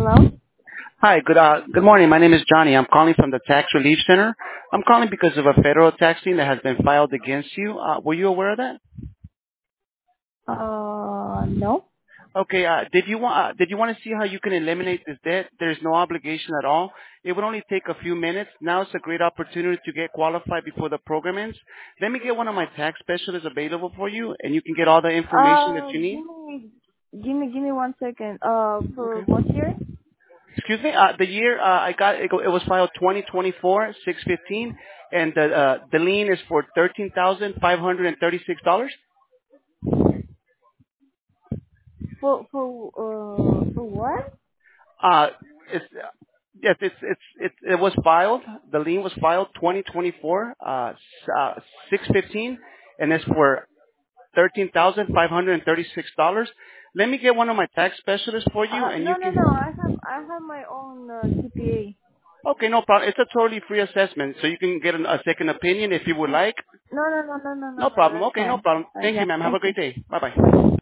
Hello? Hi, good morning. My name is Johnny. I'm calling from the Tax Relief Center. I'm calling because of a federal tax lien that has been filed against you. Were you aware of that? No. Okay. Did you want to see how you can eliminate this debt? There's no obligation at all. It would only take a few minutes. Now it's a great opportunity to get qualified before the program ends. Let me get one of my tax specialists available for you, and you can get all the information that you need. Give me 1 second. For Okay. what year? Excuse me. The year I got it was filed 2024 6/15, and the lien is for $13,536. For what? Uh, it's yes, it was filed. The lien was filed 2024 6/15, and it's for $13,536. Let me get one of my tax specialists for you, and you No, no, can. no. I have my own CPA. Okay, no problem. It's a totally free assessment, so you can get a second opinion if you would like. No, no, no, no, no, no, No no. problem. That's Okay, no fine. problem. Thank Yeah. you, ma'am. Have a Thank you. great day. Bye-bye.